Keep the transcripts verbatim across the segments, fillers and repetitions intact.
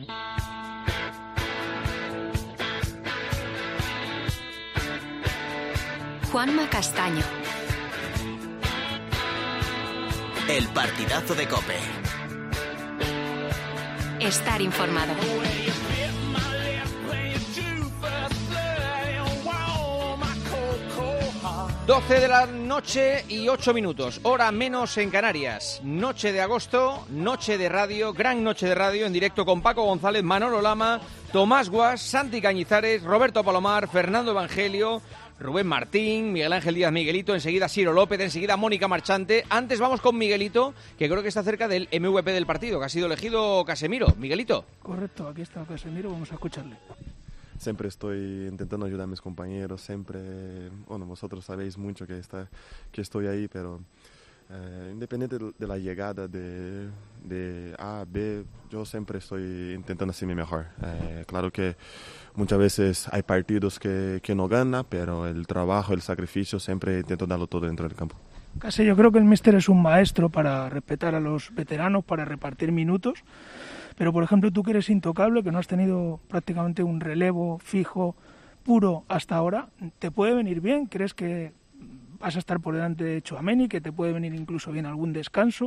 Juanma Castaño. El partidazo de COPE. Estar informado. doce de la noche y ocho minutos, hora menos en Canarias. Noche de agosto, noche de radio, gran noche de radio en directo con Paco González, Manolo Lama, Tomás Guas, Santi Cañizares, Roberto Palomar, Fernando Evangelio, Rubén Martín, Miguel Ángel Díaz Miguelito, enseguida Ciro López, enseguida Mónica Marchante. Antes vamos con Miguelito, que creo que está cerca del M V P del partido, que ha sido elegido Casemiro. Miguelito. Correcto, aquí está Casemiro, vamos a escucharle. Siempre estoy intentando ayudar a mis compañeros, siempre, bueno, vosotros sabéis mucho que, está, que estoy ahí, pero eh, independiente de la llegada de, de A a B, yo siempre estoy intentando hacerme mejor. Eh, claro que muchas veces hay partidos que, que no gana, pero el trabajo, el sacrificio, siempre intento darlo todo dentro del campo. Casi yo creo que el míster es un maestro para respetar a los veteranos, para repartir minutos. Pero, por ejemplo, tú que eres intocable, que no has tenido prácticamente un relevo fijo, puro hasta ahora, ¿te puede venir bien? ¿Crees que vas a estar por delante de Tchouaméni, que te puede venir incluso bien algún descanso?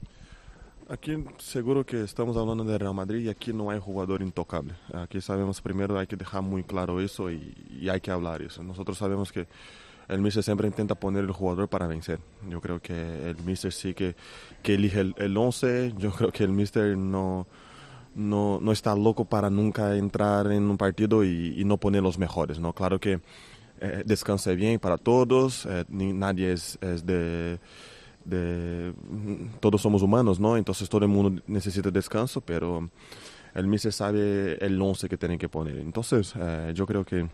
Aquí seguro que estamos hablando de Real Madrid y aquí no hay jugador intocable. Aquí sabemos primero, hay que dejar muy claro eso y, y hay que hablar eso. Nosotros sabemos que el míster siempre intenta poner el jugador para vencer. Yo creo que el míster sí que, que elige el, el once. Yo creo que el míster no... No, no está loco para nunca entrar en un partido y, y no poner los mejores, ¿no? Claro que eh, descanse bien para todos, eh, ni, nadie es, es de, de... Todos somos humanos, ¿no? Entonces todo el mundo necesita descanso, pero el míster sabe el once que tiene que poner. Entonces eh, yo creo que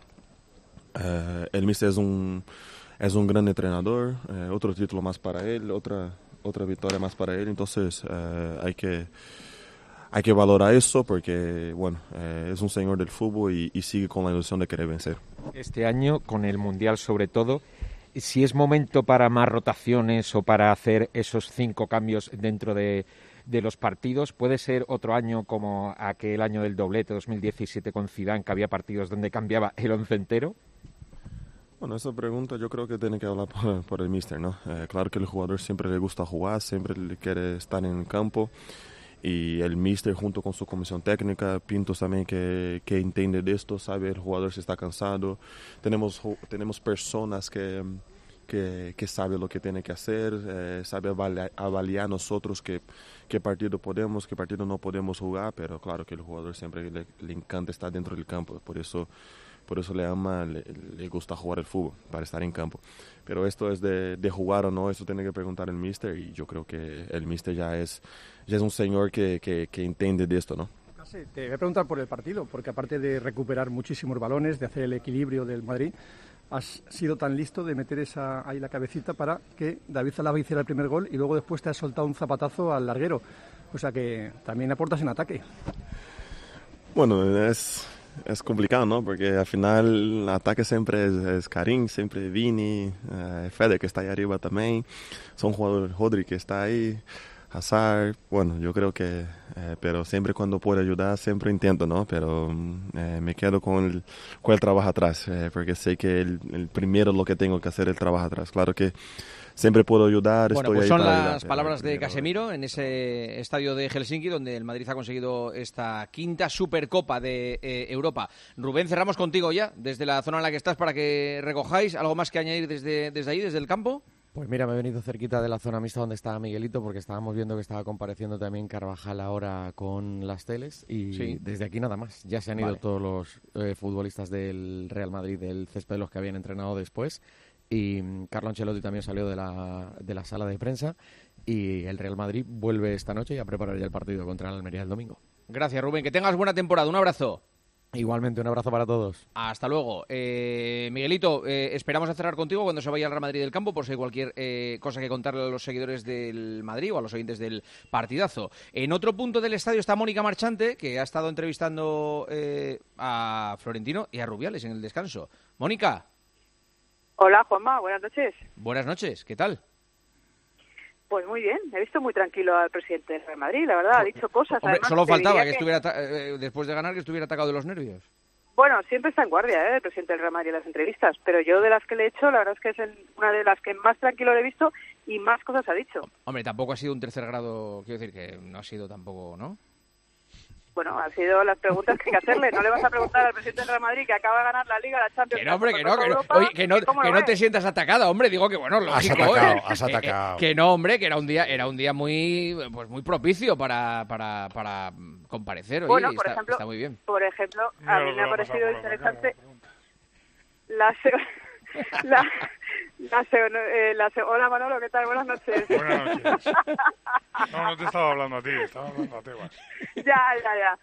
eh, el míster es un, es un gran entrenador, eh, otro título más para él, otra, otra victoria más para él, entonces eh, hay que... Hay que valorar eso porque, bueno, eh, es un señor del fútbol y, y sigue con la ilusión de querer vencer. Este año, con el Mundial sobre todo, si es momento para más rotaciones o para hacer esos cinco cambios dentro de, de los partidos, ¿puede ser otro año como aquel año del doblete dos mil diecisiete con Zidane, que había partidos donde cambiaba el once entero? Bueno, esa pregunta yo creo que tiene que hablar por, por el míster, ¿no? Eh, claro que el jugador siempre le gusta jugar, siempre le quiere estar en el campo. Y el míster junto con su comisión técnica, Pintos también que, que entiende de esto, sabe el jugador si está cansado. Tenemos, tenemos personas que, que, que saben lo que tiene que hacer, eh, sabe avaliar, avaliar nosotros qué, qué partido podemos, qué partido no podemos jugar, pero claro que el jugador siempre le, le encanta estar dentro del campo, por eso... Por eso le ama, le, le gusta jugar el fútbol, para estar en campo. Pero esto es de, de jugar o no, eso tiene que preguntar el míster y yo creo que el míster ya es, ya es un señor que, que, que entiende de esto, ¿no? Casi, te voy a preguntar por el partido, porque aparte de recuperar muchísimos balones, de hacer el equilibrio del Madrid, has sido tan listo de meter esa ahí la cabecita para que David Alaba hiciera el primer gol y luego después te has soltado un zapatazo al larguero. O sea que también aportas en ataque. Bueno, es... Es complicado, ¿no? Porque al final el ataque siempre es, es Karim, siempre Vini, eh, Fede que está ahí arriba también, son jugadores, Rodri que está ahí, Hazard, bueno, yo creo que, eh, pero siempre cuando puedo ayudar, siempre intento, ¿no? Pero eh, me quedo con el, con el trabajo atrás, eh, porque sé que el, el primero lo que tengo que hacer es el trabajo atrás. Claro que siempre puedo ayudar. Bueno, estoy pues ahí son para las ayudar, palabras de primero... Casemiro en ese estadio de Helsinki donde el Madrid ha conseguido esta quinta Supercopa de eh, Europa. Rubén, cerramos contigo ya, desde la zona en la que estás, para que recojáis. ¿Algo más que añadir desde, desde ahí, desde el campo? Pues mira, me he venido cerquita de la zona mixta donde estaba Miguelito, porque estábamos viendo que estaba compareciendo también Carvajal ahora con las teles y sí. Desde aquí nada más. Ya se han ido vale. todos los eh, futbolistas del Real Madrid, del césped, los que habían entrenado después. Y Carlo Ancelotti también salió de la, de la sala de prensa y el Real Madrid vuelve esta noche y a preparar ya el partido contra el Almería el domingo. Gracias, Rubén. Que tengas buena temporada. Un abrazo. Igualmente, un abrazo para todos. Hasta luego. Eh, Miguelito, eh, esperamos a cerrar contigo cuando se vaya al Real Madrid del campo, por si hay cualquier eh, cosa que contarle a los seguidores del Madrid o a los oyentes del partidazo. En otro punto del estadio está Mónica Marchante, que ha estado entrevistando eh, a Florentino y a Rubiales en el descanso. Mónica. Hola, Juanma. Buenas noches. Buenas noches. ¿Qué tal? Pues muy bien, he visto muy tranquilo al presidente del Real Madrid, la verdad, ha dicho cosas. Hombre, además, solo faltaba que, que estuviera, eh, después de ganar, que estuviera atacado de los nervios. Bueno, siempre está en guardia, ¿eh? El presidente del Real Madrid en las entrevistas, pero yo de las que le he hecho, la verdad es que es el, una de las que más tranquilo le he visto y más cosas ha dicho. Hombre, tampoco ha sido un tercer grado, quiero decir que no ha sido tampoco, ¿no? Bueno, han sido las preguntas que hay que hacerle. No le vas a preguntar al presidente del Real Madrid que acaba de ganar la Liga, la Champions... Que no, hombre, que no, que no, Europa, oye, que no, que que no te sientas atacada, hombre. Digo que, bueno, lógico, Has atacado, ¿eh? has atacado. Eh, eh, que no, hombre, que era un día era un día muy pues muy propicio para, para, para comparecer. Oye, bueno, por está, ejemplo, está muy bien. Por ejemplo, a mí me ha parecido interesante la... Se... la... La se... eh, la se... Hola Manolo, ¿qué tal? Buenas noches. Buenas noches. No, no te estaba hablando a ti, estaba hablando a Tebas. Ya, ya, ya.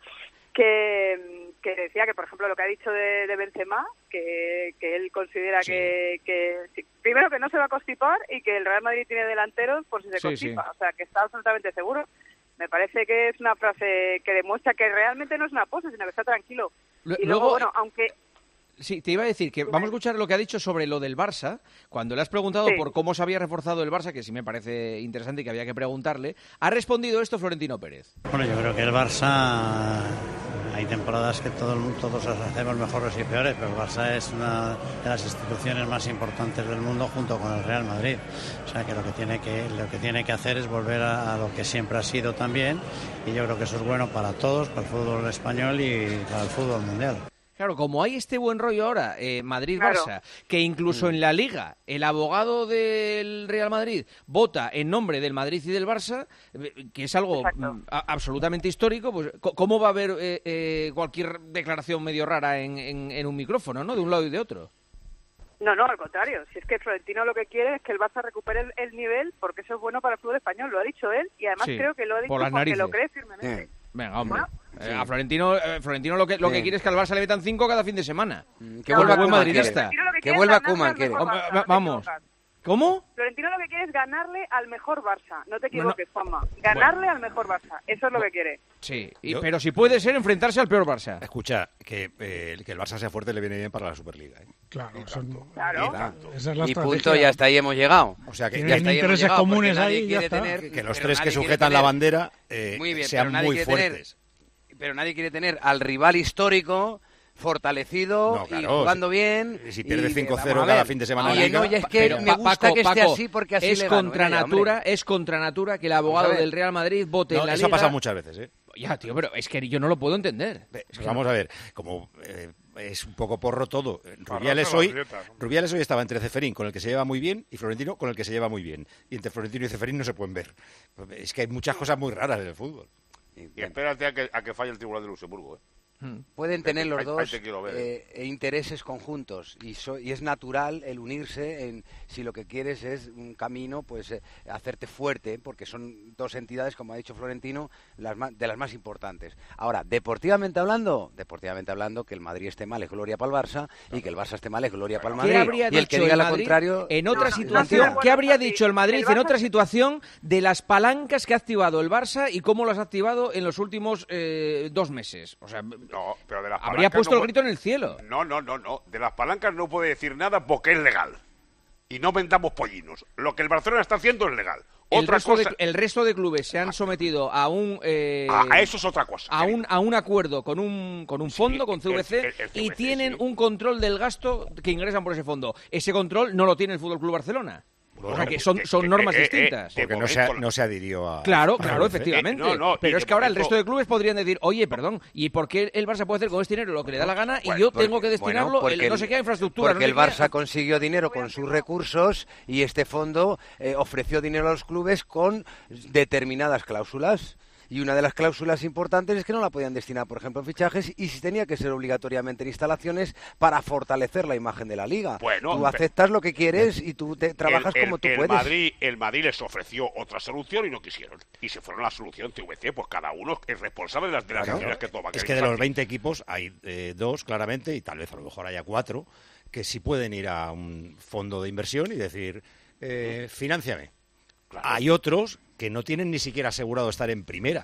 Que, que decía que, por ejemplo, lo que ha dicho de, de Benzema, que, que él considera sí. que, que sí, primero que no se va a constipar y que el Real Madrid tiene delanteros por si se sí, constipa, sí. O sea, que está absolutamente seguro. Me parece que es una frase que demuestra que realmente no es una pose, sino que está tranquilo. L- y luego, luego, bueno, aunque... Sí, te iba a decir que vamos a escuchar lo que ha dicho sobre lo del Barça. Cuando le has preguntado sí. por cómo se había reforzado el Barça, que sí me parece interesante y que había que preguntarle, ha respondido esto Florentino Pérez. Bueno, yo creo que el Barça... Hay temporadas que todo, todos hacemos mejores y peores, pero el Barça es una de las instituciones más importantes del mundo junto con el Real Madrid. O sea que lo que tiene que, lo que, tiene que hacer es volver a, a lo que siempre ha sido también, y yo creo que eso es bueno para todos, para el fútbol español y para el fútbol mundial. Claro, como hay este buen rollo ahora, eh, Madrid-Barça, claro. que incluso en la Liga el abogado del Real Madrid vota en nombre del Madrid y del Barça, eh, que es algo m, a, absolutamente histórico, pues ¿cómo va a haber eh, eh, cualquier declaración medio rara en, en, en un micrófono, ¿no? De un lado y de otro. No, no, al contrario. Si es que Florentino lo que quiere es que el Barça recupere el, el nivel, porque eso es bueno para el fútbol español, lo ha dicho él, y además sí, creo que lo ha dicho porque narices. Lo cree firmemente. Sí. Venga, hombre. Bueno, sí. eh, a Florentino, eh, Florentino lo que lo sí. que quiere es que al Barça le metan cinco cada fin de semana. Que vuelva no, madridista. Que, que vuelva Koeman, quiere. Barça, vamos. ¿Cómo? Florentino lo que quiere es ganarle al mejor Barça. No te equivoques, no, no. Juanma. Ganarle bueno. al mejor Barça. Eso es lo que quiere. Sí, y, pero si puede ser enfrentarse al peor Barça. Escucha, que, eh, que el Barça sea fuerte le viene bien para la Superliga. ¿eh? Claro, eso no. Claro. Esa es la y punto, ya hasta ahí hemos llegado. O sea, que ya está ahí intereses llegado, comunes ahí, ya está. Tener, que los tres que sujetan tener, la bandera eh, muy bien, sean muy fuertes. Tener, pero nadie quiere tener al rival histórico fortalecido no, claro, y jugando si, bien. Si pierde cinco cero cada fin de semana. Oye, no, y es que pero, me gusta Paco, que esté Paco, así porque así es le contra gano, natura, ella, es contra natura que el abogado del Real Madrid vote no, en la eso Liga. Eso ha pasado muchas veces, ¿eh? Ya, tío, pero es que yo no lo puedo entender. Es que vamos no. a ver, como eh, es un poco porro todo. Rubiales hoy, Rubiales hoy estaba entre Ceferín, con el que se lleva muy bien, y Florentino, con el que se lleva muy bien. Y entre Florentino y Ceferín no se pueden ver. Es que hay muchas cosas muy raras en el fútbol. Y, y espérate a que, a que falle el Tribunal de Luxemburgo, ¿eh? Pueden tener los dos eh, intereses conjuntos y, so, y es natural el unirse en si lo que quieres es un camino, pues eh, hacerte fuerte, porque son dos entidades, como ha dicho Florentino, las más, de las más importantes. Ahora, deportivamente hablando, deportivamente hablando, que el Madrid esté mal es gloria para el Barça y que el Barça esté mal es gloria para el Madrid. ¿Qué habría y el que diga lo contrario en otra no, situación? no, no, ¿Qué habría dicho el Madrid el en otra situación de las palancas que ha activado el Barça y cómo las ha activado en los últimos eh, dos meses? O sea, no, pero de las habría puesto no el grito en el cielo. No, no, no, no. De las palancas no puede decir nada porque es legal. Y no vendamos pollinos. Lo que el Barcelona está haciendo es legal. El otra resto, cosa... de, el resto de clubes se han sometido a un eh, a, a eso es otra cosa. A un, a un acuerdo con un con un fondo, sí, con C V C, el, el, el C V C y tienen sí. un control del gasto que ingresan por ese fondo. Ese control no lo tiene el F C Barcelona. O sea que son, son normas eh, eh, distintas. Porque no se, no se adhirió a... Claro, claro, efectivamente. Eh, no, no, pero es que ahora el resto de clubes podrían decir, oye, perdón, ¿y por qué el Barça puede hacer con este dinero lo que le da la gana y yo porque, tengo que destinarlo bueno, en no sé qué infraestructura? Porque no sé el Barça qué... consiguió dinero con sus recursos y este fondo eh, ofreció dinero a los clubes con determinadas cláusulas. Y una de las cláusulas importantes es que no la podían destinar, por ejemplo, en fichajes y si tenía que ser obligatoriamente en instalaciones para fortalecer la imagen de la Liga. Bueno, tú aceptas lo que quieres y tú te trabajas el, el, como tú el puedes. Madrid, el Madrid les ofreció otra solución y no quisieron. Y se fueron a la solución C V C, pues cada uno es responsable de las, de las claro, decisiones que toma. Es que de los veinte equipos hay eh, dos, claramente, y tal vez a lo mejor haya cuatro, que sí pueden ir a un fondo de inversión y decir, eh, financiame. Claro. Hay otros que no tienen ni siquiera asegurado estar en primera.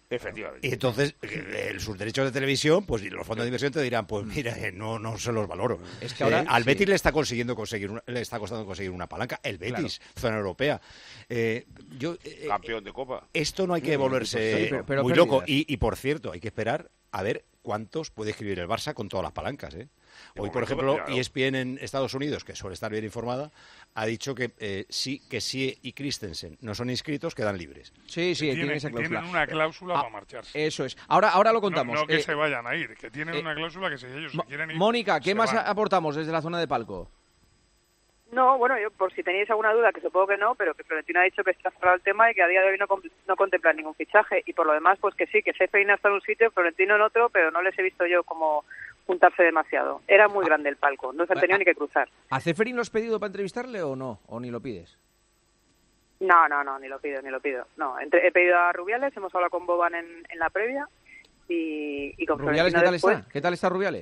Efectivamente. Y entonces, eh, sus derechos de televisión, pues y los fondos de inversión te dirán, pues mira, eh, no, no se los valoro. Es que ahora, eh, al sí. Betis le está consiguiendo conseguir una, le está costando conseguir una palanca. El Betis, claro. Zona europea. Eh, yo, eh, Campeón de Copa. Esto no hay que volverse sí, pero, pero muy pérdidas. loco. Y, y por cierto, hay que esperar a ver cuántos puede escribir el Barça con todas las palancas, ¿eh? Hoy, por ejemplo, claro. E S P N en Estados Unidos, que suele estar bien informada, ha dicho que eh, sí, que sí y Christensen no son inscritos, quedan libres. Sí, sí, tienen, tienen esa cláusula. Tienen una cláusula ah, para marcharse. Eso es. Ahora, ahora lo contamos. No, no que eh, se vayan a ir, que tienen eh, una cláusula que si ellos se quieren ir... Mónica, ¿qué más van. aportamos desde la zona de palco? No, bueno, yo por si tenéis alguna duda, que supongo que no, pero que Florentino ha dicho que está cerrado el tema y que a día de hoy no, no contempla ningún fichaje. Y por lo demás, pues que sí, que Seferin está en un sitio, Florentino en otro, pero no les he visto yo como juntarse demasiado. Era muy grande el palco, no se han tenido ni que cruzar. ¿A Seferin lo has pedido para entrevistarle o no? ¿O ni lo pides? No, no, no, ni lo pido, ni lo pido. No, entre, he pedido a Rubiales, hemos hablado con Boban en, en la previa y, y con ¿Rubiales qué tal después, está? ¿Qué tal está Rubiales?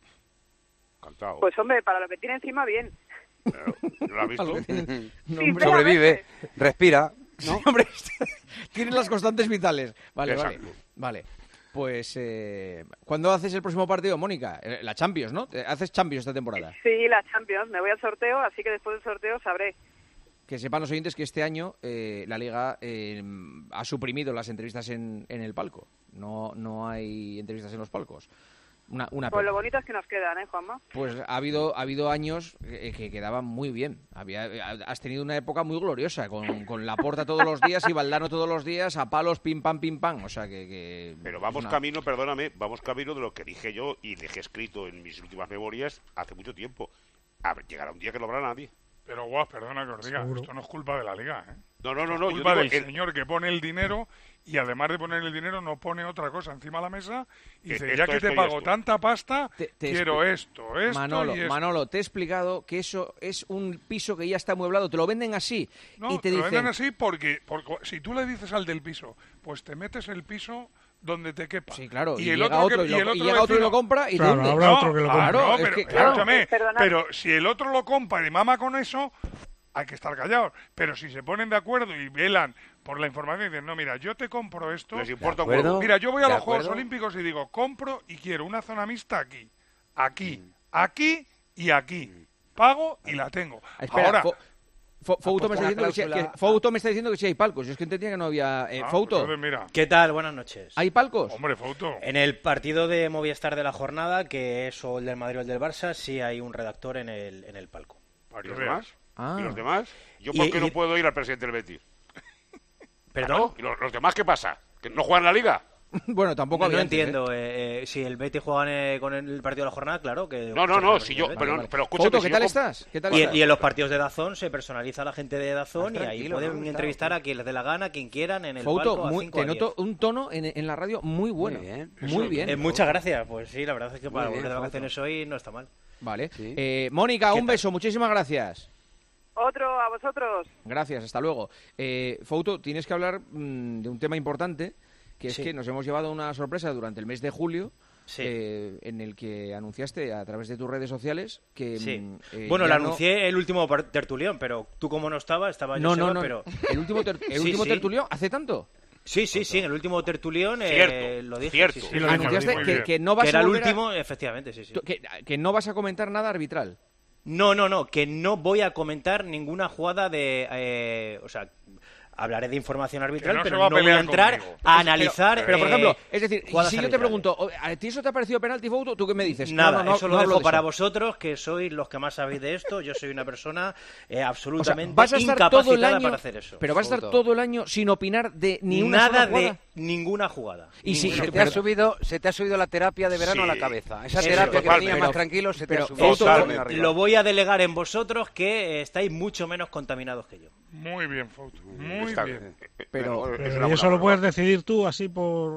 Encantado. Pues hombre, para lo que tiene encima, bien. Pero, ¿no lo has visto? No, hombre, sobrevive, respira, ¿no? Sí, hombre, tiene las constantes vitales. Vale, Exacto. vale, vale. Pues, eh, ¿cuándo haces el próximo partido, Mónica? La Champions, ¿no? ¿Haces Champions esta temporada? Sí, la Champions. Me voy al sorteo, así que después del sorteo sabré. Que sepan los oyentes que este año eh, la Liga eh, ha suprimido las entrevistas en, en el palco. No, no hay entrevistas en los palcos. Una, una pues pena. lo bonito es que nos quedan, ¿eh, Juanma? Pues ha habido ha habido años que, que quedaban muy bien. Había, has tenido una época muy gloriosa, con, con Laporta todos los días y Valdano todos los días, a palos, pim, pam, pim, pam. O sea que... que Pero vamos una... camino, perdóname, vamos camino de lo que dije yo y dejé escrito en mis últimas memorias hace mucho tiempo. A ver, llegará un día que no habrá nadie. Pero, guau, perdona que os diga, Seguro. esto no es culpa de la Liga, ¿eh? No, no, no, no. Es culpa yo del digo, el... señor que pone el dinero y además de poner el dinero no pone otra cosa encima de la mesa y Que dice, esto, ya que esto te y pago esto. tanta pasta, Te- te quiero expli- esto, esto Manolo, y esto. Manolo, te he explicado que eso es un piso que ya está amueblado, te lo venden así No, y te, lo dicen... venden así porque, porque si tú le dices al del piso, pues te metes el piso donde te quepa. Sí, claro, y, el llega otro otro, que- y, lo- y el otro y llega otro y vecino- lo compra y Claro, te hunde. habrá otro que lo compre. Claro, No, es pero, que, claro. escúchame, Perdonad. pero si el otro lo compra y mama con eso, hay que estar callados. Pero si se ponen de acuerdo y velan por la información y dicen, no, mira, yo te compro esto. Les importa un ¿De acuerdo? huevo. Mira, yo voy a ¿De los Juegos acuerdo? Olímpicos y digo, compro y quiero una zona mixta aquí, aquí, aquí y aquí. Pago y la tengo. Espera, Ahora, Fo- Fo- Fouto me, está una diciendo que sí- cláusula- que- Fouto me está diciendo que sí hay palcos. Yo es que entendía que no había... Eh, ah, Fouto, entonces mira, ¿Qué tal? Buenas noches. ¿hay palcos? hombre, Fouto. En el partido de Movistar de la jornada, que es o el del Madrid o el del Barça, sí hay un redactor en el, en el palco. Para ¿Y que los veas. demás? Ah. ¿Y los demás? ¿Yo Y- por qué y- no puedo ir al presidente del Betis? ¿Perdón? ¿No? ¿Y los, los demás qué pasa? ¿Que no juegan la Liga? Bueno, tampoco No, había no antes, entiendo. eh, eh, si el Betis juega en, eh, con el partido de la jornada, claro que... No, no, no, si yo... Vale, Pero, vale. pero escúchame, Fouto, si ¿qué yo tal comp- estás? ¿Qué tal Y, estás? y en los partidos de Dazón se personaliza a la gente de Dazón Más y ahí tranquilo, pueden ¿no? entrevistar Está, a quien les dé la gana, a quien quieran, en el Fouto, palco a muy- cinco te a noto diez. un tono en, en la radio muy bueno. Muy bien. Muy bien. Eh, muchas gracias. Pues sí, la verdad es que para bien, volver de Fouto. vacaciones hoy no está mal. Vale. Sí. Eh, Mónica, ¿Qué un tal? beso. Muchísimas gracias. Otro a vosotros. Gracias, hasta luego. Eh, Fouto, tienes que hablar mm, de un tema importante, que es Sí. que nos hemos llevado una sorpresa durante el mes de julio, Sí. eh, en el que anunciaste a través de tus redes sociales que... Sí. mm, eh, bueno, ya lo no- anuncié el último par- tertulión, pero tú como no estabas, estaba yo No, no, Seba, no. pero... ¿El último, ter- el Sí, último sí. tertulión? ¿Hace tanto? Sí, sí, sí, en el último tertulión eh, Cierto, lo dije. cierto. sí, sí. Sí, lo dijo, Anunciaste muy que, bien. que no vas Que era a el volver a- último, efectivamente, sí, sí. que, que no vas a comentar nada arbitral. No, no, no, que no voy a comentar ninguna jugada de... eh, o sea, hablaré de información arbitral, no se pero va a no voy a pelear entrar conmigo. a analizar... Pero, pero, por eh, ejemplo, es decir, jugadas si yo te arbitrales. pregunto, ¿a ti eso te ha parecido penalti, Fouto? ¿Tú qué me dices? Nada, No, no, no, eso no lo hablo dejo de para eso. vosotros, que sois los que más sabéis de esto. Yo soy una persona eh, O sea, absolutamente vas a estar incapacitada todo el año, para hacer eso. pero vas a estar Fouto. todo el año sin opinar de ni una Nada sola jugada. de ninguna jugada. Y si- Ninguna. Se te, ha Pero- subido, se te ha subido la terapia de verano Sí. a la cabeza. Esa Sí, terapia que totalmente. tenías más Pero- tranquilo se te pero, ha subido. Fouto, Totalmente lo- arriba. Lo voy a delegar en vosotros, que eh, estáis mucho menos contaminados que yo. Muy bien, Fouto. Muy Está bien. Eh, Pero- es Pero una ¿y eso buena lo puedes prueba. decidir tú así por...?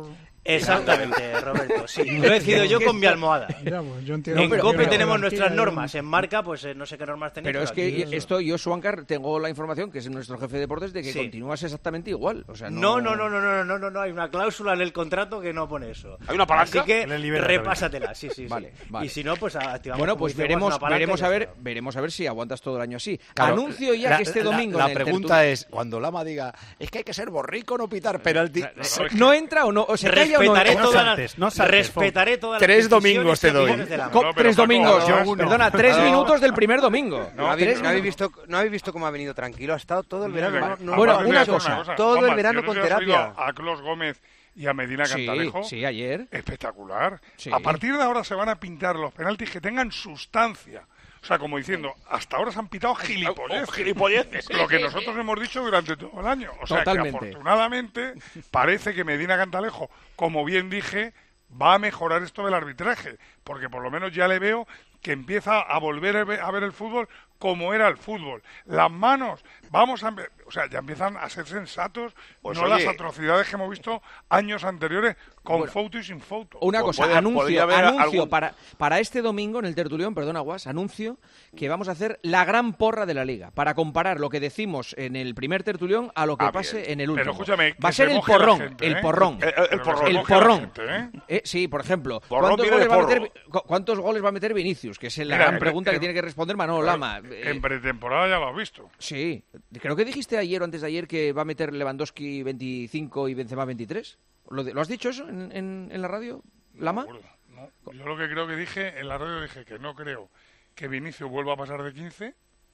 Exactamente, Roberto, sí. Lo he decidido yo con mi almohada. Digamos, yo entiendo, en pero, COPE pero, tenemos pero, nuestras pero, normas, en Marca pues eh, no sé qué normas tenéis. Pero es que aquí, esto, yo, Suancar, tengo la información, que es nuestro jefe de deportes, de que sí. continúas exactamente igual. O sea, no... No, no, no, no, no, no, no, no, hay una cláusula en el contrato que no pone eso. ¿Hay una palanca? Así que repásatela, sí, sí, vale, sí. Vale. Y si no, pues activamos. Bueno, pues veremos, veremos a ver, veremos a ver si aguantas todo el año así. Claro, Anuncio ya la, que este domingo... La, la pregunta es, cuando Lama diga, es que hay que ser borrico, no pitar penalti... No, no, no entra o no, o se calla o no... Respetaré no todas saltes, no saltes, respetaré todas las Tres domingos te doy. No, tres domingos, perdona, tres minutos del primer domingo. No habéis visto, no habéis visto cómo ha venido tranquilo, ha estado todo el verano. Bueno, una cosa, todo el verano con terapia. A Clos Gómez y a Medina Cantalejo. Sí, sí, ayer. Espectacular. Sí. A partir de ahora se van a pintar los penaltis que tengan sustancia. O sea, como diciendo, hasta ahora se han pitado gilipolleces. Oh, gilipolleces. Lo que nosotros hemos dicho durante todo el año. O sea, Totalmente. que afortunadamente parece que Medina Cantalejo, como bien dije, va a mejorar esto del arbitraje. Porque por lo menos ya le veo que empieza a volver a ver el fútbol como era el fútbol. Las manos, vamos a... O sea, ya empiezan a ser sensatos, pues no oye, las atrocidades que hemos visto años anteriores, con bueno, foto y sin foto. Una cosa, podría, anuncio, podría anuncio algún... para, para este domingo en el tertulión, perdona Guas, anuncio que vamos a hacer la gran porra de la Liga, para comparar lo que decimos en el primer tertulión a lo que ah, pase bien. en el último. Pero escúchame, va a ser el porrón, gente, ¿eh? el porrón, el, el, el porrón. El porrón. Gente, ¿eh? Eh, sí, por ejemplo, porrón ¿cuántos goles, va a meter, porro. ¿cuántos goles va a meter Vinicius? Que es la Mira, gran en, pregunta en, que tiene que responder Manolo Lama. En pretemporada ya lo has visto. Sí, creo que dijiste ayer o antes de ayer que va a meter Lewandowski veinticinco y Benzema veintitrés. ¿Lo, de, ¿lo has dicho eso en, en, en la radio, Lama? No, no, yo lo que creo que dije, en la radio dije que no creo que Vinicius vuelva a pasar de quince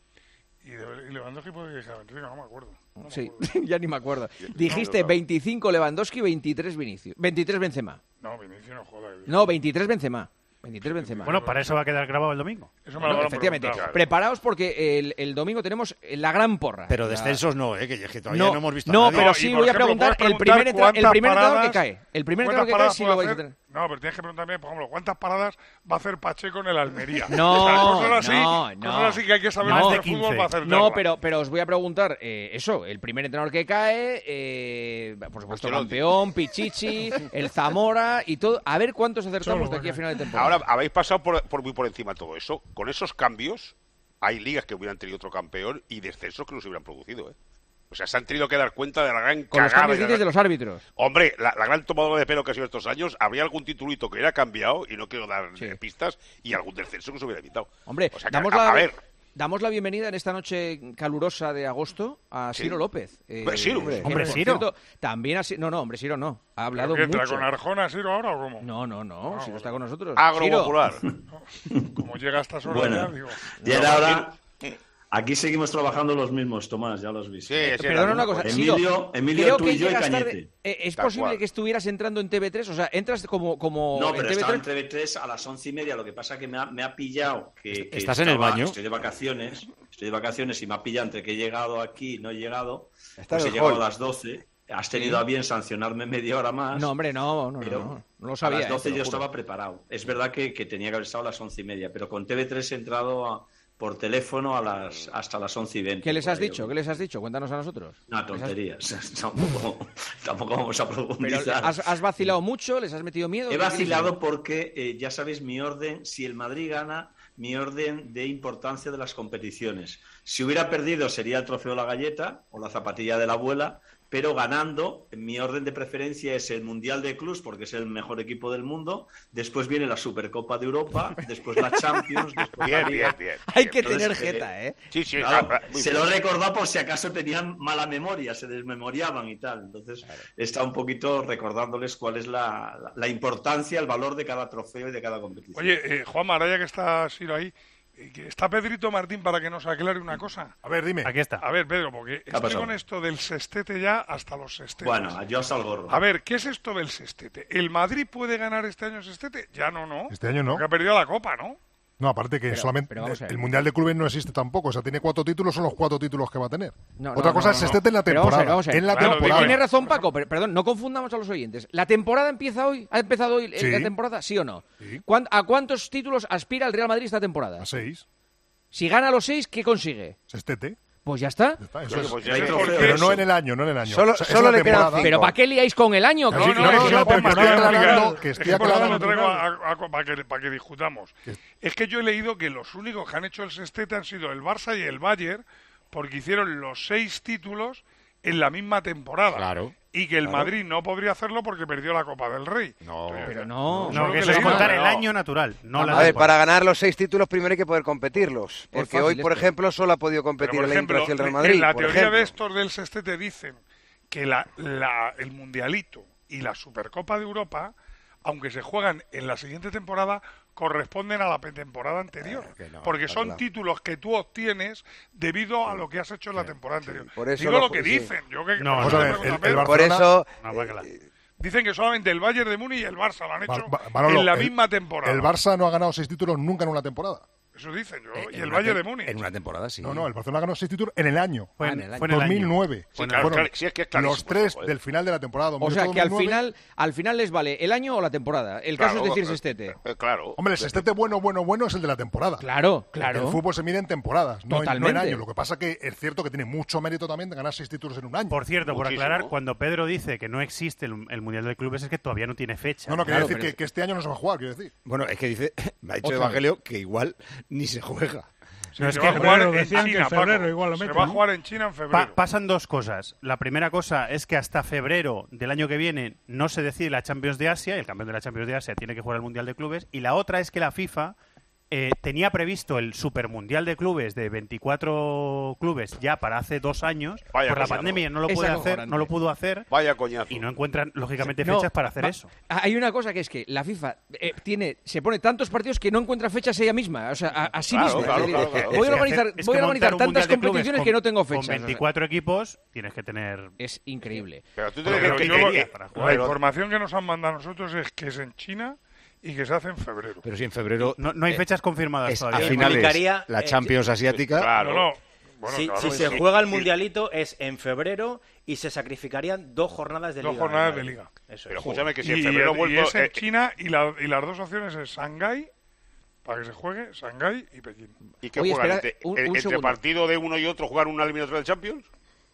y, de, y Lewandowski puede dejar veinticinco, no me acuerdo. No me sí, acuerdo. ya ni me acuerdo. Dijiste no, veinticinco Lewandowski, veintitrés Vinicius. veintitrés Benzema. No, Vinicius no joda. No, veintitrés Benzema. veintitrés Benzema. Bueno, para eso va a quedar grabado el domingo. Eso me lo bueno, efectivamente. Claro. Preparaos porque el, el domingo tenemos la gran porra. Pero descensos no, ¿eh? Que, que todavía no, no hemos visto No, a nadie. pero sí y, voy ejemplo, a preguntar, preguntar el primer, entra, el primer paradas, entrenador que cae. El primer entrenador que cae sí lo vais a tener. No, pero tienes que preguntarme, por ejemplo, ¿cuántas paradas va a hacer Pacheco en el Almería? No, o sea, cosas así, no, no. Cosas así que hay que saber no, de fútbol va a hacer. No, pero, pero os voy a preguntar, eh, eso, el primer entrenador que cae, eh, por supuesto, el campeón, Pichichi, el Zamora y todo. A ver cuántos acertamos de aquí a final de temporada. Ahora, habéis pasado por, por muy por encima todo eso. Con esos cambios, hay ligas que hubieran tenido otro campeón y descensos que los hubieran producido, ¿eh? O sea, se han tenido que dar cuenta de la gran Con los cambios dices de los árbitros. Hombre, la, la gran tomadora de pelo que ha sido estos años, habría algún titulito que hubiera cambiado, y no quiero dar sí. pistas, y algún descenso que se hubiera evitado. Hombre, o sea, que, damos, a, la, a ver. damos la bienvenida en esta noche calurosa de agosto a Ciro sí. López. Eh, Ciro, hombre, hombre por Ciro. Cierto, también ha, no, no, hombre, Ciro no. Ha hablado ¿Pero qué, mucho. ¿Entra con Arjona Ciro ahora o cómo? No, no, no, ah, Ciro bueno. está con nosotros. Agropopular. Como llega a estas horas bueno, ya, digo... Ya era hora... Aquí seguimos trabajando los mismos, Tomás, ya los visto. Sí, sí, Perdona una cosa, Emilio, Ciro, Emilio tú y yo y Cañete. Tarde, eh, ¿Es Tal posible cual. que estuvieras entrando en T V tres? O sea, entras como... como no, pero en estaba en T V tres a las once y media. Lo que pasa es que me ha, me ha pillado... que, que ¿Estás estaba, en el baño? Estoy de vacaciones, estoy de vacaciones y me ha pillado entre que he llegado aquí y no he llegado. Estás pues he hall. llegado a las doce. Has tenido a bien sancionarme media hora más. No, hombre, no, no, pero no, no lo sabía. A las doce eh, yo juro. estaba preparado. Es verdad que, que tenía que haber estado a las once y media, pero con T V tres he entrado a... por teléfono a las hasta las once y veinte. ¿Qué les has ahí, dicho? ¿Qué les has dicho? Cuéntanos a nosotros. No, tonterías. tampoco, tampoco vamos a profundizar. Pero has, has vacilado mucho, les has metido miedo. He vacilado porque, eh, ya sabéis, mi orden, si el Madrid gana, mi orden de importancia de las competiciones. Si hubiera perdido sería el trofeo La Galleta o la zapatilla de la abuela, pero ganando, mi orden de preferencia es el Mundial de Clubs, porque es el mejor equipo del mundo, después viene la Supercopa de Europa, después la Champions, después bien, la Liga. bien, bien. Hay que Entonces, tener jeta, ¿eh? Sí, sí. Claro, ah, muy se bien. lo he recordado por si acaso tenían mala memoria, se desmemoriaban y tal. Entonces, claro. Está un poquito recordándoles cuál es la, la, la importancia, el valor de cada trofeo y de cada competición. Oye, eh, Juan Maraya, que está Siro ahí, ¿está Pedrito Martín para que nos aclare una cosa? A ver, dime. Aquí está. A ver, Pedro, porque estoy con esto del sextete ya hasta los sextetes. Bueno, yo hasta el gorro. A ver, ¿qué es esto del sextete? ¿El Madrid puede ganar este año sextete? Ya no, ¿no? Este año no. Porque ha perdido la Copa, ¿no? No, aparte que pero, solamente pero el Mundial de Clubes no existe tampoco. O sea, tiene cuatro títulos, son los cuatro títulos que va a tener. No, Otra no, cosa no, es no, sextete en la temporada. Vamos a ver, vamos a ver. En la Claro, temporada. Tiene razón Paco, pero, perdón, no confundamos a los oyentes. ¿La temporada empieza hoy? ¿Ha empezado hoy Sí. la temporada? ¿Sí o no? Sí. ¿A cuántos títulos aspira el Real Madrid esta temporada? A seis. Si gana los seis, ¿qué consigue? Sextete. Pues ya está. Ya está, eso Coño, es- pues ya pero, está. pero no en el año, no en el año. Solo- O sea, es solo la le quedan temporada. cinco. ¿Pero para qué liáis con el año? No, Que- no, no, es no, que, no, pero que Juanma, estoy te voy a aclarando, explicar. que Es estoy que por lo aclarando. menos traigo a- a- para que, para que discutamos. Es que yo he leído que los únicos que han hecho el sextete han sido el Barça y el Bayern, porque hicieron los seis títulos en la misma temporada. Claro. Y que el Claro. Madrid no podría hacerlo porque perdió la Copa del Rey. No, pero no. Eso No, es que lo eso he es leído. contar el No. año natural, no la A ver, temporada. para ganar los seis títulos primero hay que poder competirlos. Porque fácil hoy, por esto. ejemplo, solo ha podido Pero, competir por el ejemplo, Inter y el Real Madrid. en la por teoría ejemplo. de estos del sextete dicen que la, la- el Mundialito y la Supercopa de Europa, aunque se juegan en la siguiente temporada, corresponden a la temporada anterior. Eh, que no, porque está son claro. títulos que tú obtienes debido a lo que has hecho en la temporada anterior. por eso Digo lo lo ju- que sí. dicen. Yo que, No, por no, eso a le ver, pregunto el- a el Pedro. Por Barcelona- eso, No, para que la- Dicen que solamente el Bayern de Múnich y el Barça lo han hecho Va- va- Manolo, en la el- misma temporada. El Barça no ha ganado seis títulos nunca en una temporada. Eso dicen yo. En y el una Bayern tem- de Múnich. En una temporada, sí. No, no, el Barcelona ganó seis títulos en el año. Fue Ah, en, en el año. fue en el dos mil año. nueve. Sí, claro, Fueron claro, sí, es que es clarísimo los tres eso, joder. del final de la temporada O sea, que al dos mil ocho-dos mil nueve. final, al final les vale el año o la temporada. El caso Claro, es decir eh, sextete. eh, claro. Hombre, el sextete bueno, bueno, bueno es el de la temporada. Claro, claro. El fútbol se mide en temporadas, no en, no en Totalmente. años. Lo que pasa que es cierto que tiene mucho mérito también de ganar seis títulos en un año. Por cierto, por Muchísimo. aclarar, cuando Pedro dice que no existe el, el Mundial de Clubes es que todavía no tiene fecha. No, no, quiero Claro, decir pero- que, que este año no se va a jugar, quiero decir. Bueno, es que dice, me ha dicho Otra Evangelio que igual ni se juega. Sí, No, es se que va a jugar febrero, en decían que China, en febrero Paco. igual lo Se meten, va a ¿no? jugar en China en Pa- febrero. pasan dos cosas. La primera cosa es que hasta febrero del año que viene no se decide la Champions de Asia, y el campeón de la Champions de Asia tiene que jugar el Mundial de Clubes. Y la otra es que la FIFA eh, tenía previsto el Supermundial de Clubes de veinticuatro clubes ya para hace dos años. Vaya por la coñazo. pandemia no lo Es puede hacer, acojonante. no lo pudo hacer. Vaya coñazo. Y no encuentran, lógicamente, No, fechas para hacer va- eso. Hay una cosa que es que la FIFA eh, tiene, se pone tantos partidos que no encuentra fechas ella misma, o sea, a, a sí Claro, misma. claro, Es decir, claro, claro. Voy a Es que organizar, hacer- es voy que a organizar montar un tantas Mundial de Clubes competiciones con- que no tengo Con fechas. o sea, veinticuatro equipos tienes que tener... es increíble. Pero tú Pero tienes que yo- quería. para la jugar. información que nos han mandado a nosotros es que es en China y que se hace en febrero. Pero si en febrero No, no hay eh, fechas confirmadas es a todavía. finales Implicaría, la eh, Champions asiática. Claro. No, no. Bueno, si claro, si sí. se juega el mundialito es en febrero y se sacrificarían dos jornadas de Dos liga. jornadas en de Madrid. liga. Eso Pero es. escúchame que si en Y, febrero y vuelvo... es en eh, China y, la- y las dos opciones es Shanghái, para que se juegue, Shanghái y Pekín. ¿Y qué Oye, juegan? espera, ¿Entre, un- eh, un entre segundo. partido de uno y otro jugar una eliminatoria de Champions?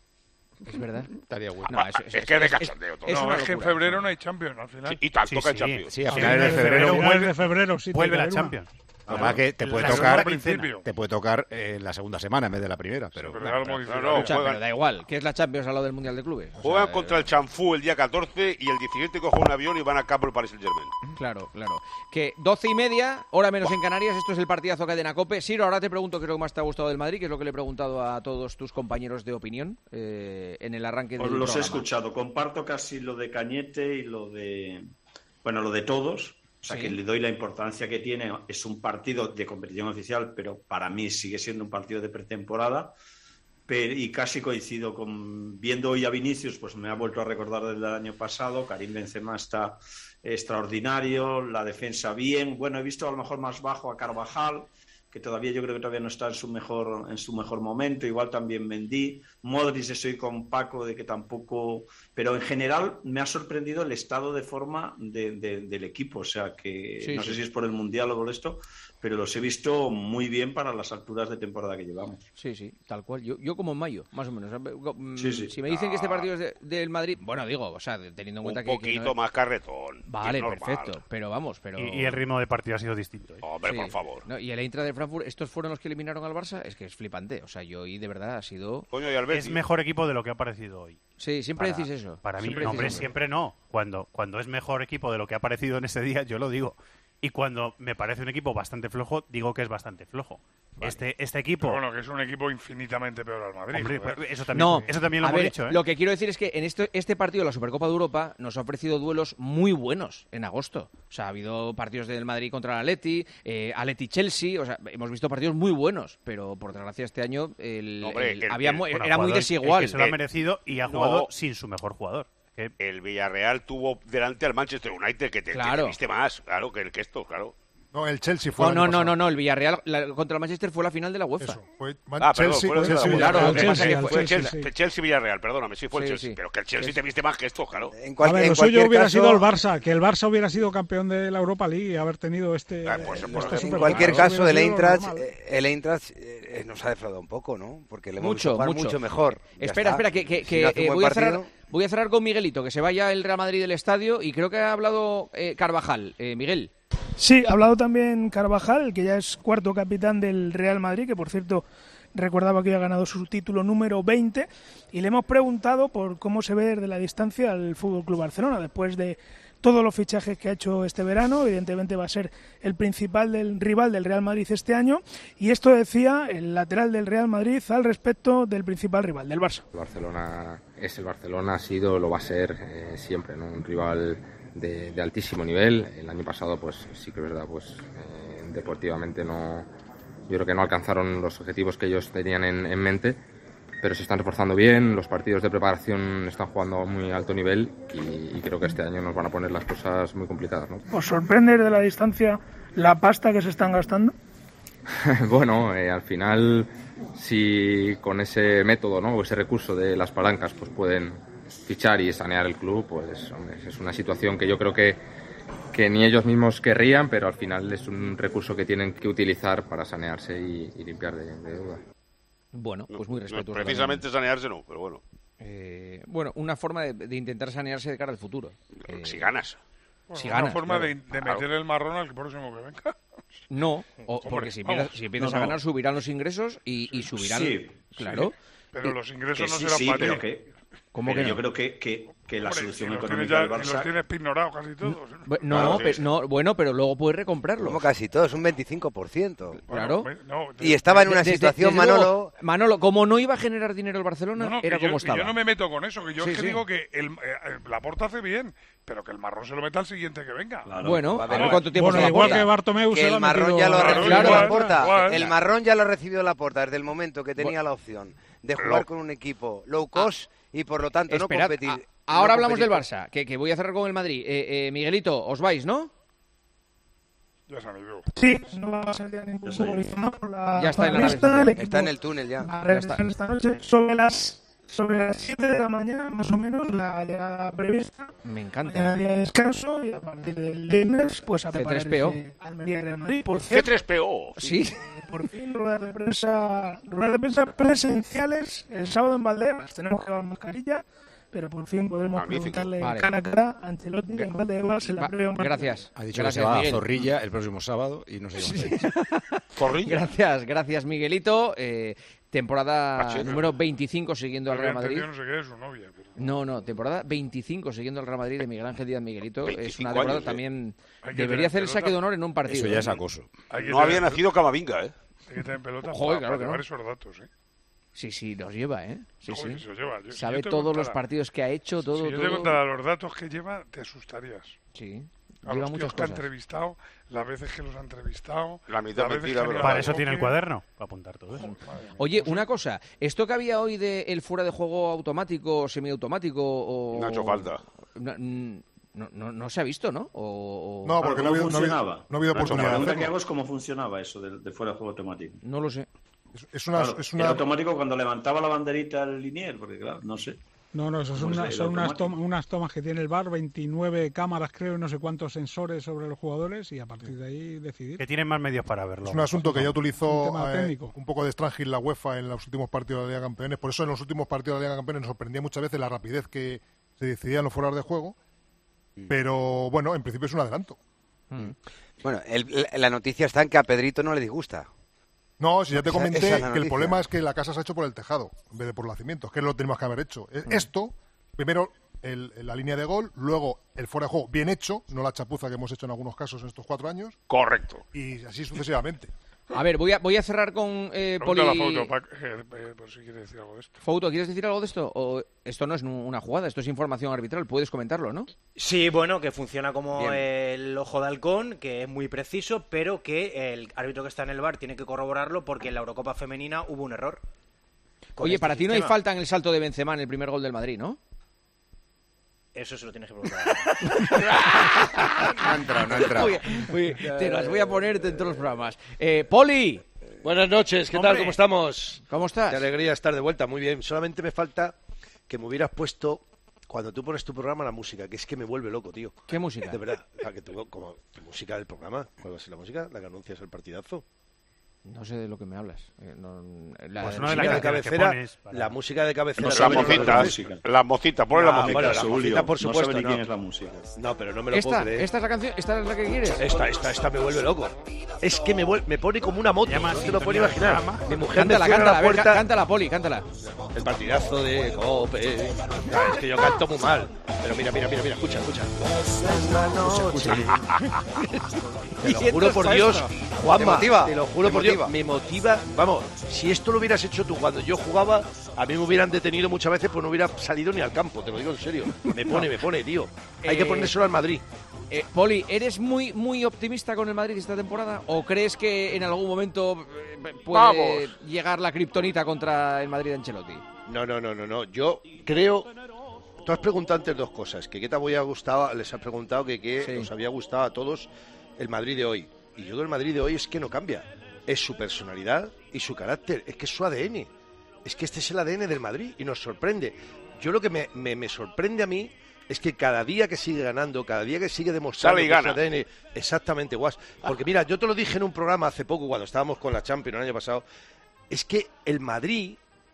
Es verdad. Estaría bueno. No, eso- es eso- que es de es- cachondeo todo. es No, una es que en locura. febrero no hay Champions al final. Sí, y tanto Sí, que hay sí, Champions. Sí, a Sí, finales de en febrero. febrero vuelve- vuelve- de febrero sí Vuelve tiene la que haber Champions. Lo que pasa es que te puede La tocar, segunda principio. te puede tocar eh, la segunda semana en vez de la primera, pero, pero ya lo modificaron. no, no, Escucha, juegan- pero da igual, que es la Champions al lado del Mundial de Clubes. O Juegan sea, contra eh, el Chanfú el día catorce y el diecisiete cogen un avión y van a campo el Paris Saint-Germain. Claro, claro. Que doce y media, hora menos en Canarias, esto es el partidazo Cadena COPE. Siro, ahora te pregunto qué es lo que más te ha gustado del Madrid, que es lo que le he preguntado a todos tus compañeros de opinión eh, en el arranque del Os los he programa. escuchado. Comparto casi lo de Cañete y lo de... Bueno, lo de todos. O sea, Sí. que le doy la importancia que tiene. Es un partido de competición oficial, pero para mí sigue siendo un partido de pretemporada. Pero, y casi coincido con... Viendo hoy a Vinicius, pues me ha vuelto a recordar del año pasado. Karim Benzema está extraordinario. La defensa bien. Bueno, he visto a lo mejor más bajo a Carvajal, que todavía yo creo que todavía no está en su mejor en su mejor momento, igual también Mendy, Modric estoy con Paco de que tampoco, pero en general me ha sorprendido el estado de forma de, de, del equipo, o sea que Sí, no sí. sé si es por el Mundial o por esto, pero los he visto muy bien para las alturas de temporada que llevamos. Sí, sí, tal cual. Yo, yo como en mayo, más o menos. Mm, Sí, sí. Si me dicen que este Ah. partido es de- del Madrid, bueno, digo, o sea, teniendo en Un cuenta que... que poquito no- más carretón. Vale, es normal. perfecto, pero vamos, pero... Y, y el ritmo de partido ha sido distinto. ¿eh? Hombre, Sí. por favor. No, y el Eintracht de Frankfurt, estos fueron los que eliminaron al Barça, es que es flipante. O sea, yo hoy de verdad ha sido... Coño, y al Betis. Es mejor equipo de lo que ha parecido hoy. Sí, siempre Para- decís eso. Para mí, Siempre no, decís hombre, eso. siempre no. Cuando, cuando es mejor equipo de lo que ha parecido en ese día, yo lo digo. Y cuando me parece un equipo bastante flojo, digo que es bastante flojo. Este, este equipo... Pero bueno, que es un equipo infinitamente peor al Madrid. Hombre, joder. pues, eso también, No, eso también lo a hemos ver, dicho, ¿eh? lo que quiero decir es que en este, este partido de la Supercopa de Europa nos ha ofrecido duelos muy buenos en agosto. O sea, ha habido partidos del Madrid contra el Atleti, eh, Atleti-Chelsea, o sea, hemos visto partidos muy buenos, pero por desgracia este año el, Hombre, el- el- había el- mu- Bueno, era muy jugador, desigual. es que se lo ha Eh, merecido y ha no. jugado sin su mejor jugador. Que El Villarreal tuvo delante al Manchester United, que te, Claro. te viste más, claro, que, que esto, claro. No, el Chelsea fue No, el no, año no, pasado. no, no, el Villarreal la- contra el Manchester fue la final de la UEFA. Eso, fue Man- Ah, perdón, Chelsea, fue el de la Chelsea, UEFA. Claro, lo que Chelsea, pasa es que fue fue- Chelsea, sí, sí. Chelsea Villarreal, perdóname, sí fue el Sí, Chelsea. sí. Pero que el Chelsea te viste más que esto, claro. En A cual- ver, en lo suyo cualquier hubiera caso- sido el Barça, que el Barça hubiera sido campeón de la Europa League y haber tenido este... Ah, pues, este por ejemplo. En Supercopa. cualquier Hubiera caso, el sido lo Eintracht, normal. eh, el Eintracht eh, nos ha defraudado un poco, ¿no? Porque le hemos Mucho, visto jugar mucho. mucho mejor. Ya Espera, está. espera, que, que, Si que, no hace un eh, buen voy, a cerrar, partido- voy a cerrar con Miguelito, que se vaya el Real Madrid del estadio y creo que ha hablado eh, Carvajal. Eh, Miguel. Sí, ha hablado también Carvajal, que ya es cuarto capitán del Real Madrid, que por cierto recordaba que había ganado su título número veinte, y le hemos preguntado por cómo se ve desde la distancia al F C Barcelona, después de todos los fichajes que ha hecho este verano. Evidentemente va a ser el principal del rival del Real Madrid este año, y esto decía el lateral del Real Madrid al respecto del principal rival, del Barça. El Barcelona es el Barcelona, ha sido, lo va a ser eh, siempre, ¿no? Un rival de, de altísimo nivel. El año pasado, pues sí que es verdad, pues eh, deportivamente no, yo creo que no alcanzaron los objetivos que ellos tenían en, en mente, pero se están reforzando bien, los partidos de preparación están jugando a muy alto nivel y, y creo que este año nos van a poner las cosas muy complicadas, ¿no? ¿Os sorprende desde la distancia la pasta que se están gastando? Bueno, eh, al final, si con ese método, ¿no? O ese recurso de las palancas, pues pueden fichar y sanear el club, pues hombre, es una situación que yo creo que, que ni ellos mismos querrían, pero al final es un recurso que tienen que utilizar para sanearse y, y limpiar de, de deuda. Bueno, pues muy respetuoso. No, precisamente sanearse no, pero bueno. Eh, bueno, una forma de, de intentar sanearse de cara al futuro. Eh, Si ganas. Bueno, si una ganas, forma claro. de, de meter el marrón al próximo que venga. No, o- Hombre, porque si vamos. empiezas, si empiezas No, a no. ganar subirán los ingresos y, y subirán... Sí, claro. Pero Y- los ingresos Que no sí, serán sí, para pero ti. que, ¿Cómo pero que yo no? creo que, que, que la Hombre, solución si los económica tienes ya- del si los Barça... tienes pignorados casi todos. ¿no? Bu- No, Claro, pe- sí. no, bueno, pero luego puedes recomprarlos. Como casi todo, es un veinticinco por ciento. Claro. Bueno, no, Y estaba en una Desde- situación, desde luego, Manolo... Manolo, como no iba a generar dinero el Barcelona, No, no, era que yo, como que estaba. yo no me meto con eso, que yo Sí, es que sí. digo que el, eh, la Porta hace bien, pero que el marrón se lo meta al siguiente que venga. Bueno, Va a a ver haber- cuánto tiempo Bueno, se la igual aporta. que Bartomeu Que se el lo ha marrón metido- ya lo ha Claro, recibido igual, la Porta. igual. El marrón ya lo ha recibido la Porta desde el momento que tenía la opción de jugar Lo- con un equipo low cost y por lo tanto Esperad, no competir. a- ahora no hablamos del competir Barça, que, que voy a cerrar con el Madrid. Eh, eh, Miguelito, os vais, ¿no? Ya se han ido. Sí, no va a salir ningún futbolista más por la Ya está en la por lista, nave el con- equipo Está en el túnel ya. va a Ya regresar está. esta noche sobre las sobre las siete de la mañana, más o menos, la llegada prevista. Me Mañana encanta. día de descanso y a partir del viernes pues a C tres preparar P O. ese Almería Real Madrid. Por C cierto, tres P O. Sí. por fin ruedas de prensa, ruedas de prensa presenciales el sábado en Valdeebas. Tenemos que llevar mascarilla, pero por fin podremos Magnífico. preguntarle Vale. cara a cara a Ancelotti en Valdeebas en la Va, previa. gracias. Ha dicho Gracias, que se va Miguel. a Zorrilla el próximo sábado y no sé dónde. Zorrilla. Gracias, gracias Miguelito. Eh, temporada Machete. número veinticinco siguiendo al Había Real Madrid. entendido no sé qué es su novia. Pero... No, no, temporada veinticinco siguiendo al Real Madrid de Miguel Ángel Díaz Miguelito. Es una veinticinco temporada años, ¿eh? también... Hay que Debería tener hacer el pelota. saque de honor en un partido. Eso ya ¿eh? es acoso. Hay que No había tener- nacido Camavinga, ¿eh? Hay que tener pelota Joder, para, claro para que llevar no. esos datos, ¿eh? Sí, sí, los lleva, ¿eh? Sí, Joder, sí. que se los lleva. Yo- si Sabe yo te todos los contara- partidos que ha hecho, todo, Si yo te todo. contara los datos que lleva, te asustarías. Sí, A lleva los muchas tíos que ha cosas. entrevistado, las veces que los ha entrevistado... La mitad las veces mentira, que han pero- ido Para al eso tiene el toque. cuaderno, para apuntar todo eso. Oye, una cosa, esto que había hoy de el fuera de juego automático, semiautomático o... No ha hecho falta. No, no, no, no se ha visto, ¿no? O, o- No, porque no ha habido, ¿Cómo no ha habido- funcionaba? no ha habido No ha hecho oportunidad La de pregunta que hacerlo. hago es cómo funcionaba eso de, de fuera de juego automático. No lo sé. Es, es una, Claro, es era una, automático cuando levantaba la banderita al linier, porque claro, no sé. No, no, eso son, Pues una- el son unas, automático. toma- unas tomas que tiene el V A R, veintinueve cámaras creo y no sé cuántos sensores sobre los jugadores y a partir de ahí decidir. Que tienen más medios para verlo. es un asunto que ya Un utilizó tema eh, técnico. un poco de Strangil la UEFA en los últimos partidos de la Liga de Campeones. Por eso en los últimos partidos de la Liga de Campeones nos sorprendía muchas veces la rapidez que se decidían los fueras de juego. Pero bueno, en principio es un adelanto. Bueno, el- la- la noticia está en que a Pedrito no le disgusta. No, si ya te Esa- comenté esa es la que el noticia. problema es que la casa se ha hecho por el tejado en vez de por los cimientos, que es lo que tenemos que haber hecho. Es- Esto, primero el- la línea de gol, luego el fuera de juego bien hecho, no la chapuza que hemos hecho en algunos casos en estos cuatro años, Correcto. y así sucesivamente. A ver, voy a, voy a cerrar con eh, Poli... Pregunta a la foto, Pac, eh, eh, por si quiere decir algo de esto. Fouto, ¿quieres decir algo de esto? O esto no es nu- una jugada, esto es información arbitral, puedes comentarlo, ¿no? Sí, bueno, que funciona como Bien. el ojo de halcón, que es muy preciso, pero que el árbitro que está en el V A R tiene que corroborarlo porque en la Eurocopa femenina hubo un error. Con Oye, este para ti no hay sistema. falta en el salto de Benzema en el primer gol del Madrid, ¿no? Eso se lo tienes que preguntar. No ha entrado, no ha entrado. Muy, muy, te las voy a poner dentro de los programas. Eh, Poli. Buenas noches, ¿qué Hombre. tal? ¿Cómo estamos? ¿Cómo estás? Qué alegría estar de vuelta, muy bien. Solamente me falta que me hubieras puesto, cuando tú pones tu programa, la música, que es que me vuelve loco, tío. ¿Qué música? De verdad, o sea, que tengo como música del programa. ¿Cuál va a ser la música? La que anuncias el partidazo. No sé de lo que me hablas. Eh, no, la, Pues la una de las de cabecera, para... la música de cabecera. No, la mocita, la mocita, ponle la mocita. Bueno, la mocita, por supuesto. No sabe ni no. quién es la música. No, pero no me lo ¿Esta, puedo creer. ¿Esta es la canción? ¿Esta es la que quieres? Esta, esta, esta me vuelve loco. Es que me, vuelve, me pone como una moto, no te lo puedo imaginar. Mi mujer Cántala, me cierra cántala, la a ver, puerta. cántala, Poli, cántala. El partidazo de Cope. Ah, es que yo canto muy mal. Pero mira, mira, mira, mira, escucha, escucha. Escucha, escucha. Te lo juro por Dios, Juanma, te lo juro por Dios, me motiva. Vamos, si esto lo hubieras hecho tú cuando yo jugaba, a mí me hubieran detenido muchas veces, pues no hubiera salido ni al campo, te lo digo en serio. Me pone, me pone, tío. Hay que Eh, ponérselo al Madrid. Eh, Poli, ¿eres muy muy optimista con el Madrid esta temporada? ¿O crees que en algún momento eh, puede Vamos. llegar la kriptonita contra el Madrid de Ancelotti? No, no, no, no, no. Yo creo. Tú has preguntado antes dos cosas. Que qué te había gustado, les has preguntado que qué Sí. os había gustado a todos el Madrid de hoy. Y yo del Madrid de hoy es que no cambia. Es su personalidad y su carácter. Es que es su A D N. Es que este es el A D N del Madrid y nos sorprende. Yo lo que me, me, me sorprende a mí es que cada día que sigue ganando, cada día que sigue demostrando Sale y que gana. su A D N, exactamente, Guas. Porque mira, yo te lo dije en un programa hace poco cuando estábamos con la Champions el año pasado, es que el Madrid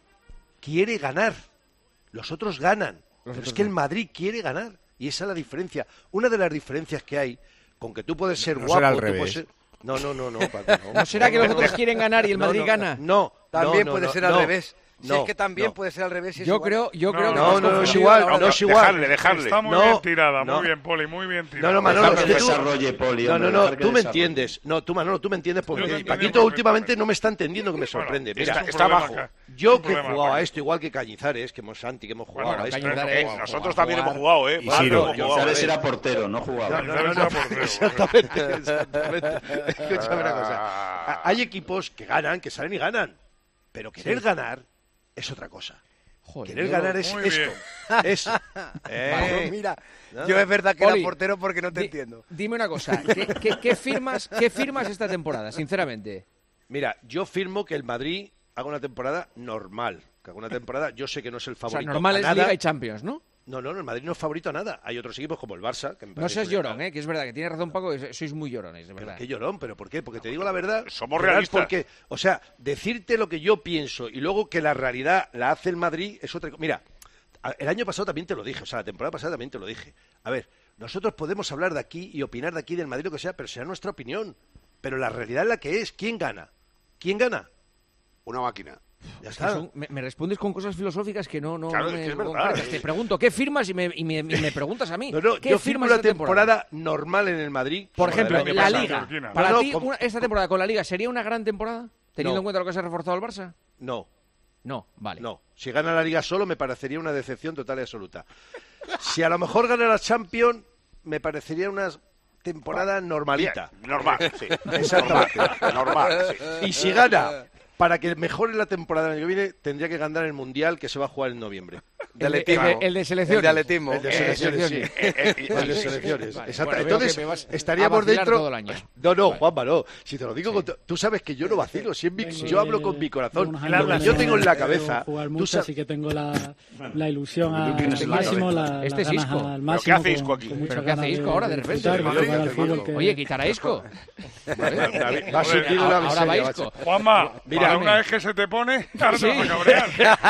quiere ganar, los otros ganan, pero es que el Madrid quiere ganar y esa es la diferencia. Una de las diferencias que hay con que tú puedes ser No guapo, será al tú revés. puedes ser... No, no, no, no, Paco, no. ¿No será que los otros quieren ganar y el No, Madrid no, gana? No, También no, puede no, ser no, al no. revés. Si No, es que también no. puede ser al revés. si es Yo igual. creo, yo creo que no, estás no, no es confundido igual, ahora. no es igual. Dejarle, dejarle. Está muy No, bien tirada, no. muy bien, Poli, muy bien tirada. No, no, Manolo, Dejar es que que tú... desarrolle, Poli, No, no, hombre, no, dejar que tú me desarrolle. entiendes. No, tú, Manolo, tú me entiendes Yo porque te entiendo Paquito perfectamente. últimamente no me está entendiendo que me sorprende. Bueno, Mira, es un está problema abajo. acá. Yo Es un que he problema, jugado a Paco. esto, igual que Cañizares, que hemos Santi, que hemos jugado Bueno, a esto. Cañizares, Eh, a nosotros jugar. también hemos jugado, ¿eh? Y Vale, Ciro, hemos jugado. Cañizares era portero, no jugaba. No, no, no, no, exactamente, exactamente. Escúchame una cosa. A- Hay equipos que ganan, que salen y ganan, pero querer Sí. ganar es otra cosa. Joder, Querer yo lo- ganar es Muy esto. bien. Eso. Eh, Vale, mira, ¿no? yo es verdad que Poli, era portero porque no te di- entiendo. Dime una cosa, ¿qué, qué, qué firmas, ¿qué firmas esta temporada, sinceramente? Mira, yo firmo que el Madrid haga una temporada normal. Que haga una temporada, yo sé que no es el O sea, favorito. normal a es nada. Liga y Champions, ¿no? No, no, no, el Madrid no es favorito a nada. Hay otros equipos como el Barça. Que me No parece seas que- llorón, ¿eh? Que es verdad que tiene razón Paco, que sois muy llorones, de Pero verdad. qué llorón, ¿pero por qué? Porque te digo la verdad. Somos llorar realistas. Porque, o sea, decirte lo que yo pienso y luego que la realidad la hace el Madrid es otra cosa. Mira, a- el año pasado también te lo dije, o sea, la temporada pasada también te lo dije. A ver, nosotros podemos hablar de aquí y opinar de aquí del Madrid lo que sea, pero será nuestra opinión. Pero la realidad es la que es. ¿Quién gana? ¿Quién gana? Una máquina. Ya Es que está. son- me, me respondes con cosas filosóficas que no, no, Claro, no es me que es verdad. concretas. Te pregunto, ¿qué firmas? Y me, y me, y me preguntas a mí. No, no, ¿Qué yo firmo firmas una esta temporada, normal en el Madrid. Por como la del ejemplo, año la pasado. Liga. Turquina. Para No, no, ti, como- una- esta temporada con la Liga, ¿sería una gran temporada? Teniendo No. en cuenta lo que se ha reforzado el Barça. No. No, vale. No, si gana la Liga solo me parecería una decepción total y absoluta. Si a lo mejor gana la Champions, me parecería una temporada normalita. Bien, normal, sí. Exactamente. Normal, normal, sí. Y si gana, para que mejore la temporada del año que viene, tendría que ganar el Mundial que se va a jugar en noviembre. De El de- atletismo. el de- el de selecciones. El de atletismo. El de Eh, selecciones, sí. selecciones. El de selecciones. Vale, Exacto. bueno, veo Entonces, que me vas a estaríamos vacilar dentro. todo el año. No, no, Vale. Juanma, no. Si te lo digo, con to- tú sabes que yo no vacilo. Si es mi- Vengo yo hablo de- con mi de corazón. unos Lo años que de yo no- tengo en la de cabeza. jugar tú mucho, sabes- así que tengo la, la ilusión Tú a- tienes al la máximo, cabeza. la, Este las es ganas Isco. al ¿Pero máximo. qué hace con- Isco aquí? con muchas ¿Pero qué hace ganas Isco de- ahora, de de repente? disfrutar y Vale, jugar al vale, fútbol vale. que- Oye, quitar a Isco. Vale, va a Vale. sentir una Ahora miseria, va macho. Isco. Juanma, Mira, para dame. una vez que se te pone, ahora Sí. te vas a cabrear.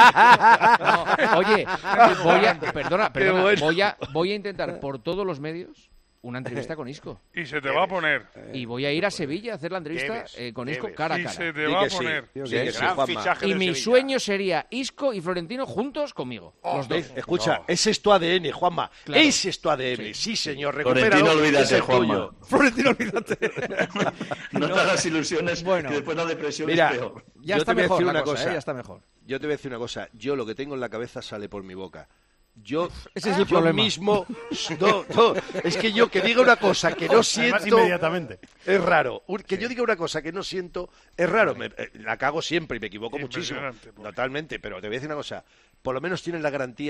No, oye, voy a, perdona, Qué perdona, bueno. voy a, voy a intentar por todos los medios una entrevista con Isco. Y se te va a poner. Y voy a ir a Sevilla a hacer la entrevista Debes, eh, con Isco debes. cara a Y cara. se te Di va a que sí. poner. Di que sí, Gran Juanma. fichaje Y del mi Sevilla. sueño sería Isco y Florentino juntos conmigo. Los dos. ¿Ves? Escucha, ese es tu A D N, Juanma. Claro. Ese es tu A D N. Sí, señor. Recupéralo. Florentino, olvídate, es el Juanma. tuyo. Florentino, olvídate. No te hagas ilusiones, Bueno. que después la depresión Mira, es peor. Ya yo está te voy a mejor decir la una cosa, cosa. ¿eh? Ya está mejor. Yo te voy a decir una cosa. Yo lo que tengo en la cabeza sale por mi boca. Yo, Ese es el yo problema. mismo, no, no, es que yo que diga una cosa que no Además, siento inmediatamente. es raro. Un- Que yo diga una cosa que no siento es raro. Me- eh, la cago siempre y me equivoco muchísimo. Impresionante, pues. Totalmente, pero te voy a decir una cosa. Por lo menos tienes la garantía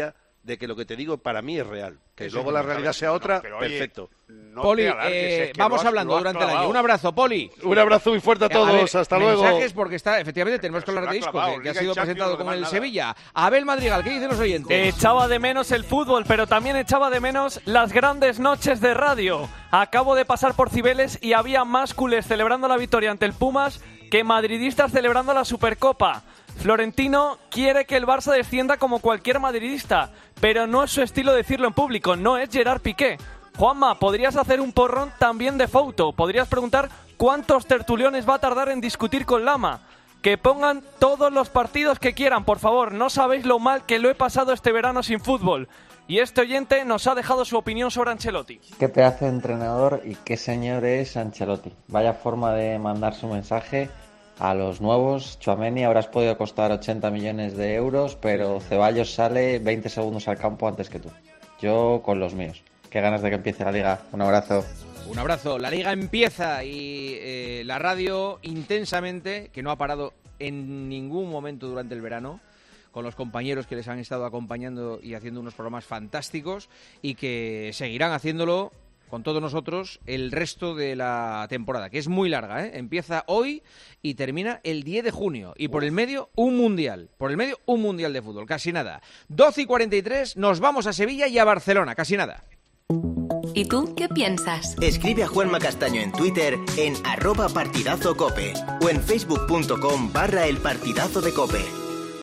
de que lo que te digo para mí es real. Que Eso luego es la bueno, realidad ¿sabes? sea otra, No, pero oye, perfecto. no Poli, te alargues, eh, es que vamos lo has- hablando lo has durante el clavado. año. Un abrazo, Poli. Un abrazo muy fuerte a todos, A ver, hasta luego. mensajes porque está, efectivamente, tenemos que hablar de Isco, clavado, que, que ha Liga sido y Champions, presentado lo con demás el nada. Sevilla. Abel Madrigal, ¿qué dicen los oyentes? Echaba de menos el fútbol, pero también echaba de menos las grandes noches de radio. Acabo de pasar por Cibeles y había más culés celebrando la victoria ante el Pumas que madridistas celebrando la Supercopa. Florentino quiere que el Barça descienda como cualquier madridista, pero no es su estilo decirlo en público, no es Gerard Piqué. Juanma, podrías hacer un porrón también de foto. Podrías preguntar cuántos tertuliones va a tardar en discutir con Lama. Que pongan todos los partidos que quieran, por favor. No sabéis lo mal que lo he pasado este verano sin fútbol. Y este oyente nos ha dejado su opinión sobre Ancelotti. Qué pedazo de entrenador y qué señor es Ancelotti. Vaya forma de mandar su mensaje a los nuevos. Tchouaméni habrás podido costar ochenta millones de euros, pero Ceballos sale veinte segundos al campo antes que tú. Yo con los míos. Qué ganas de que empiece la liga. Un abrazo. Un abrazo. La liga empieza y eh, la radio intensamente, que no ha parado en ningún momento durante el verano, con los compañeros que les han estado acompañando y haciendo unos programas fantásticos y que seguirán haciéndolo con todos nosotros el resto de la temporada, que es muy larga, ¿eh? Empieza hoy y termina el diez de junio. Y por el medio, un mundial. Por el medio, un mundial de fútbol. Casi nada. doce y cuarenta y tres, nos vamos a Sevilla y a Barcelona. Casi nada. ¿Y tú qué piensas? Escribe a Juanma Castaño en Twitter en arroba partidazo cope o en facebook punto com barra el partidazo de cope.